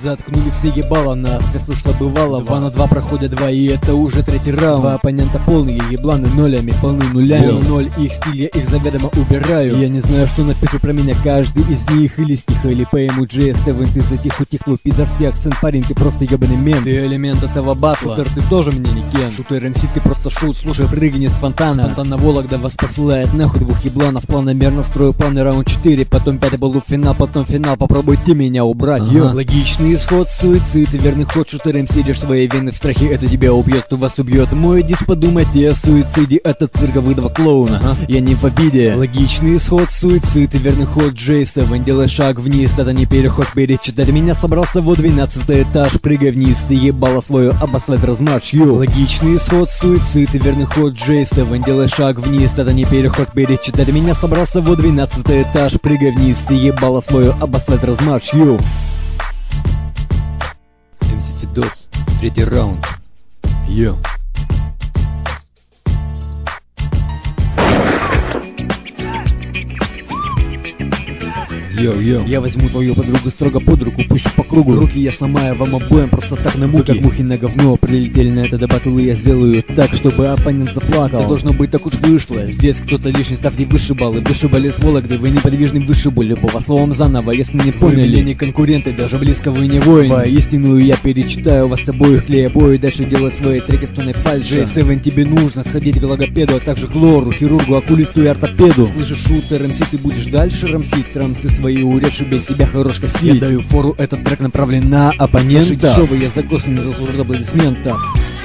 Заткнули все ебало нас, как слышно бывало. 2 на 2 проходят 2, и это уже 3-й раунд. 2 оппонента полные ебланы нолями, полны нулями. 0 их стиль, я их заведомо убираю. Я не знаю, что напишет про меня каждый из них. Или стиха, или пойму JS7. Ты затих, утихнул, пидорский акцент, парень, ты просто ебаный мент. Ты элемент этого батла. Шутер, ты тоже мне не кен. Шутер МС, ты просто шут, слушай, прыгни с фонтана. Спонтанно Вологда вас посылает нахуй, 2 ебланов. Планомерно строю планы, раунд 4, потом 5 полуфинал, потом финал. Попробуйте меня убрать, Логичный исход, суицид, верный ход. Шутер МС, режь свои вены в страхе, это тебя убьет, кто вас убьет. Мой дис, подумайте о суициде, это цирковыдого клоуна. Я не в обиде. Логичный исход, суицид, верный ход. J7, делай шаг вниз, это не переход, перечитать меня собрался во 12-й этаж. Прыгай вниз, ты ебало свое, обослать размажь, Логичный исход, суицид, верный ход. J7, делай шаг вниз, это не переход, перечитать меня собрался во 12-й этаж. Прыгай вниз, ты ебало свое, обослать размажь, МС Фидос, 3-й раунд. Я возьму твою подругу строго под руку, пущу по кругу. Руки я сломаю вам обоим просто так на муки. Вы как мухи на говно прилетели на это батл, и я сделаю так, чтобы оппонент заплакал. Это должно быть так уж вышло. Здесь кто-то лишний ставки вышибал, и вышибали с Вологды. Вы неподвижный вышибу любого словом заново, если не поняли. Вы не конкуренты, даже близко вы не воин. Воистину я перечитаю вас обоих, клея бой. Дальше делай свои треки с тоной фальши. J7, тебе нужно сходить к логопеду, а также к лору, хирургу, окулисту и ортопеду. Слышишь, шутер МС, ты будешь дальше рамсить трансы свои, урежь, убей себя, хорош коси. Я даю фору, этот трек направлен на оппонента. Дешевые закосы не заслужат аплодисментов.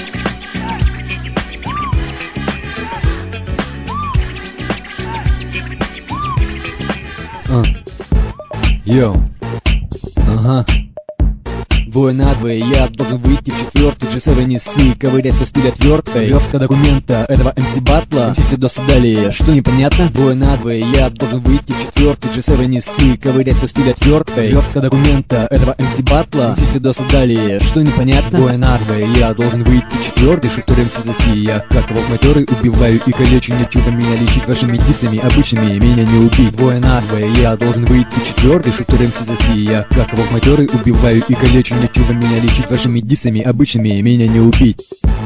Двое на двое, я должен выйти в 4-й. J7 не ссы, ковырять по стилю отверткой. Верстка документа этого МС батла. МС Фидос далее, что непонятно? Двое на двое, я должен выйти в 4-й. J7 не ссы, ковырять по стилю отверткой. Верстка документа этого МС батла. МС Фидос далее, что непонятно? Двое на двое, я должен выйти в 4-й. Шутер МС заси, я как волк матерый убиваю и калечу. Не чудо меня лечить вашими дисами обычными, меня не убить. Двое на двое, я должен выйти в 4-й. Шутер МС заси, я как волк матерый убиваю и калечу. Не чудо меня лечить вашими дисами обычными, меня не убить.